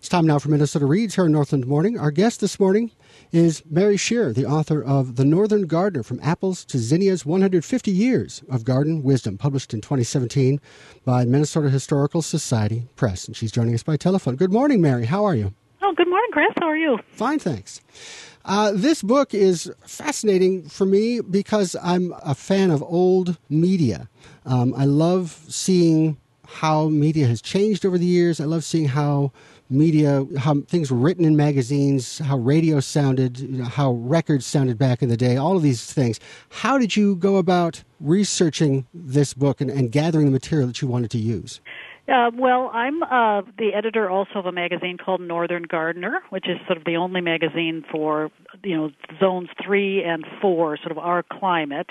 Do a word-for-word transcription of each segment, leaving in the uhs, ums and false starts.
It's time now for Minnesota Reads here in Northland Morning. Our guest this morning is Mary Scherer, the author of The Northern Gardener, From Apples to Zinnias, one hundred fifty Years of Garden Wisdom, published in twenty seventeen by Minnesota Historical Society Press. And she's joining us by telephone. Good morning, Mary. How are you? Oh, good morning, Chris. How are you? Fine, thanks. Uh, this book is fascinating for me because I'm a fan of old media. Um, I love seeing how media has changed over the years. I love seeing how media, how things were written in magazines, how radio sounded, you know, how records sounded back in the day, all of these things. How did you go about researching this book and, and gathering the material that you wanted to use? Uh, well, I'm uh, the editor also of a magazine called Northern Gardener, which is sort of the only magazine for, you know, zones three and four, sort of our climate.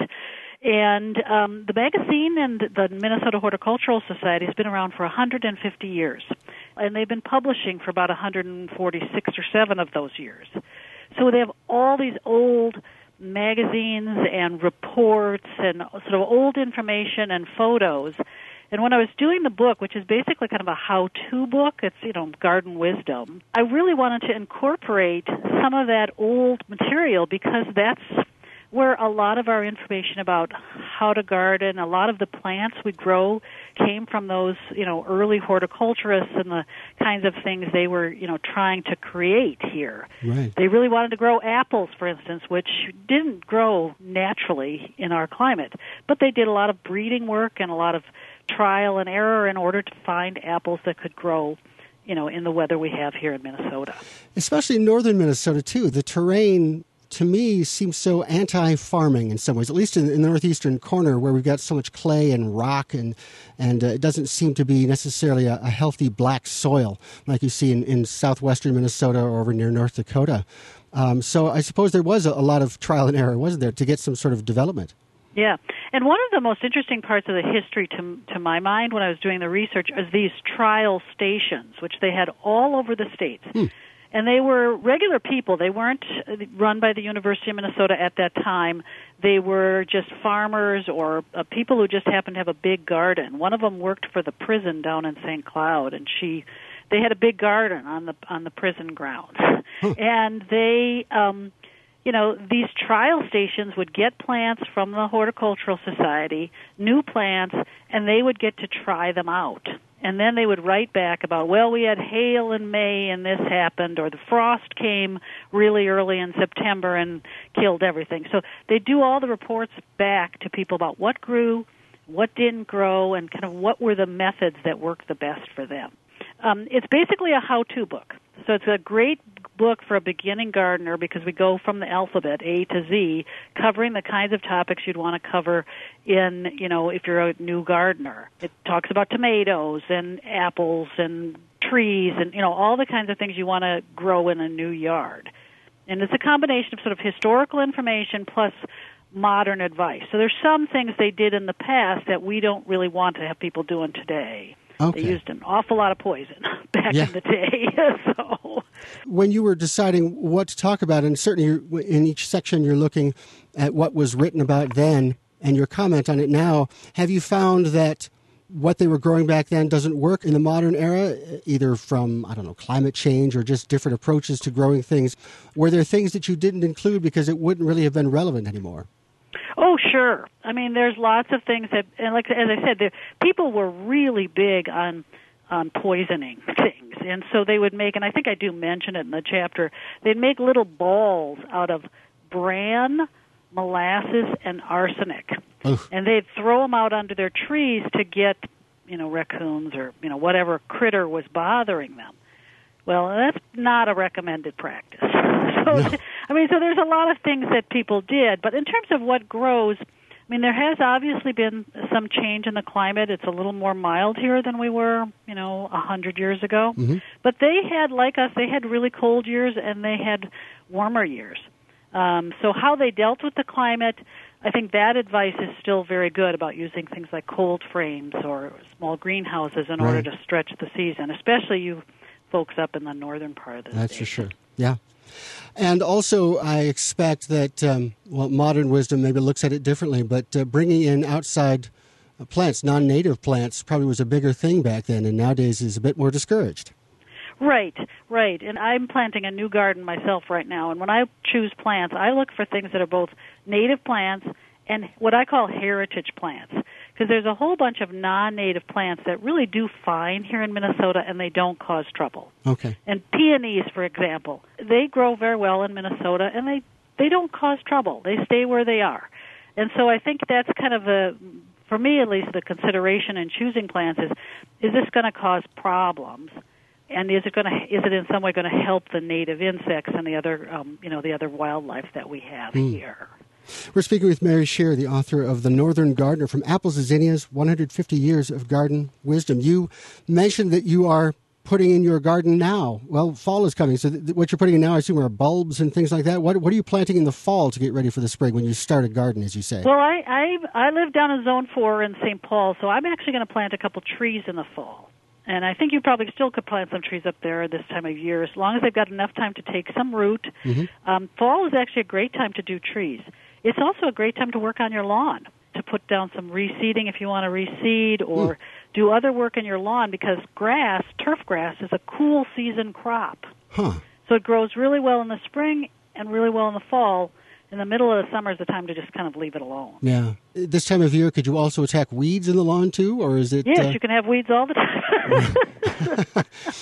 And um, the magazine and the Minnesota Horticultural Society has been around for one hundred fifty years. And they've been publishing for about one hundred forty-six or seven of those years. So they have all these old magazines and reports and sort of old information and photos. And when I was doing the book, which is basically kind of a how-to book, it's, you know, garden wisdom, I really wanted to incorporate some of that old material because that's where a lot of our information about how to garden, a lot of the plants we grow came from those, you know, early horticulturists and the kinds of things they were, you know, trying to create here. Right. They really wanted to grow apples, for instance, which didn't grow naturally in our climate, but they did a lot of breeding work and a lot of trial and error in order to find apples that could grow, you know, in the weather we have here in Minnesota. Especially in northern Minnesota, too. The terrain, to me, seems so anti-farming in some ways, at least in, in the northeastern corner where we've got so much clay and rock, and and uh, it doesn't seem to be necessarily a, a healthy black soil like you see in, in southwestern Minnesota or over near North Dakota. Um, so I suppose there was a, a lot of trial and error, wasn't there, to get some sort of development? Yeah, and one of the most interesting parts of the history to to my mind when I was doing the research is these trial stations, which they had all over the states. Hmm. And they were regular people. They weren't run by the University of Minnesota at that time. They were just farmers or uh, people who just happened to have a big garden. One of them worked for the prison down in Saint Cloud, and she they had a big garden on the on the prison grounds. Hmm. And they... Um, You know, these trial stations would get plants from the Horticultural Society, new plants, and they would get to try them out. And then they would write back about, well, we had hail in May and this happened, or the frost came really early in September and killed everything. So they do all the reports back to people about what grew, what didn't grow, and kind of what were the methods that worked the best for them. Um, it's basically a how-to book. So it's a great book for a beginning gardener because we go from the alphabet, A to Z, covering the kinds of topics you'd want to cover in, you know, if you're a new gardener. It talks about tomatoes and apples and trees and, you know, all the kinds of things you want to grow in a new yard. And it's a combination of sort of historical information plus modern advice. So there's some things they did in the past that we don't really want to have people doing today. Okay. They used an awful lot of poison back yeah. in the day. so, When you were deciding what to talk about, and certainly you're, in each section you're looking at what was written about then and your comment on it now, have you found that what they were growing back then doesn't work in the modern era, either from, I don't know, climate change or just different approaches to growing things? Were there things that you didn't include because it wouldn't really have been relevant anymore? Oh, sure. I mean, there's lots of things that, and like as I said, the, people were really big on on poisoning things, and so they would make, and I think I do mention it in the chapter, they'd make little balls out of bran, molasses, and arsenic, Oof. and they'd throw them out under their trees to get, you know, raccoons or, you know, whatever critter was bothering them. Well, that's not a recommended practice. So, no. I mean, so there's a lot of things that people did, but in terms of what grows, I mean, there has obviously been some change in the climate. It's a little more mild here than we were, you know, a hundred years ago. Mm-hmm. But they had, like us, they had really cold years and they had warmer years. Um, so how they dealt with the climate, I think that advice is still very good about using things like cold frames or small greenhouses in right. order to stretch the season, especially you folks up in the northern part of the That's state. for sure, yeah. And also, I expect that, um, well, modern wisdom maybe looks at it differently, but uh, bringing in outside plants, non-native plants, probably was a bigger thing back then, and nowadays is a bit more discouraged. Right, right. And I'm planting a new garden myself right now. And when I choose plants, I look for things that are both native plants and what I call heritage plants. Because there's a whole bunch of non-native plants that really do fine here in Minnesota and they don't cause trouble. Okay. And peonies, for example, they grow very well in Minnesota and they, they don't cause trouble. They stay where they are. And so I think that's kind of a, for me at least, the consideration in choosing plants is, is this going to cause problems? And is it going to, is it in some way going to help the native insects and the other, um, you know, the other wildlife that we have mm. here? We're speaking with Mary Scheer, the author of The Northern Gardener, From Apples to Zinnias, one hundred fifty years of Garden Wisdom. You mentioned that you are putting in your garden now. Well, fall is coming, so th- what you're putting in now, I assume, are bulbs and things like that. What What are you planting in the fall to get ready for the spring when you start a garden, as you say? Well, I I, I live down in Zone four in Saint Paul, so I'm actually going to plant a couple trees in the fall. And I think you probably still could plant some trees up there this time of year, as long as they've got enough time to take some root. Mm-hmm. Um, fall is actually a great time to do trees. It's also a great time to work on your lawn, to put down some reseeding if you want to reseed or mm. do other work in your lawn, because grass, turf grass, is a cool season crop. Huh. So it grows really well in the spring and really well in the fall. In the middle of the summer is the time to just kind of leave it alone. Yeah. This time of year, could you also attack weeds in the lawn too, or is it? Yes, uh... you can have weeds all the time.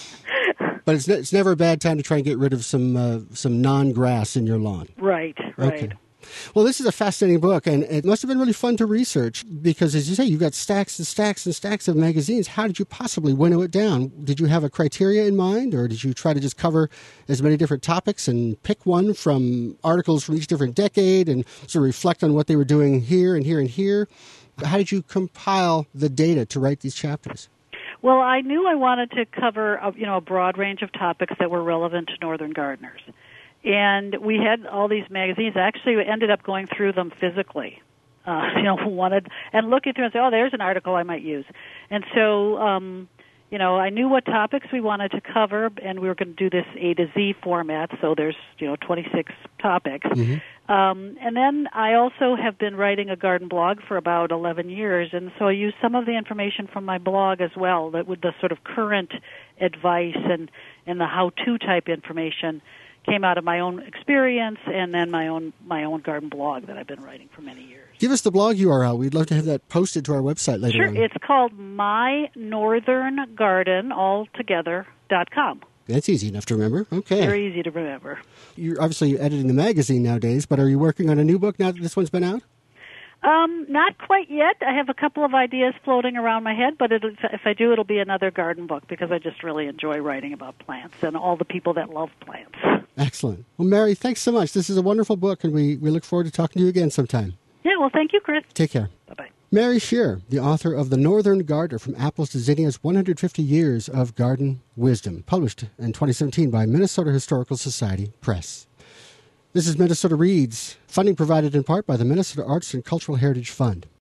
But it's ne- it's never a bad time to try and get rid of some uh, some non-grass in your lawn. Right, right. Okay. Well, this is a fascinating book, and it must have been really fun to research because, as you say, you've got stacks and stacks and stacks of magazines. How did you possibly winnow it down? Did you have a criteria in mind, or did you try to just cover as many different topics and pick one from articles from each different decade and sort of reflect on what they were doing here and here and here? How did you compile the data to write these chapters? Well, I knew I wanted to cover a, you know, a broad range of topics that were relevant to northern gardeners. And we had all these magazines. I actually ended up going through them physically. Uh, you know, wanted and looking through and say, oh, there's an article I might use. And so, um, you know, I knew what topics we wanted to cover, and we were going to do this A to Z format. So there's, you know, twenty-six topics. Mm-hmm. Um, and then I also have been writing a garden blog for about eleven years, and so I use some of the information from my blog as well, that with the sort of current advice and, and the how-to type information came out of my own experience and then my own my own garden blog that I've been writing for many years. Give us the blog U R L. We'd love to have that posted to our website later sure. on. Sure. It's called my northern garden all together dot com. That's easy enough to remember. Okay. Very easy to remember. You're obviously editing the magazine nowadays, but are you working on a new book now that this one's been out? Um, not quite yet. I have a couple of ideas floating around my head, but it'll, if I do, it'll be another garden book because I just really enjoy writing about plants and all the people that love plants. Excellent. Well, Mary, thanks so much. This is a wonderful book, and we, we look forward to talking to you again sometime. Yeah, well, thank you, Chris. Take care. Bye-bye. Mary Scheer, the author of The Northern Gardener, From Apples to Zinnias, one hundred fifty years of Garden Wisdom, published in twenty seventeen by Minnesota Historical Society Press. This is Minnesota Reads, funding provided in part by the Minnesota Arts and Cultural Heritage Fund.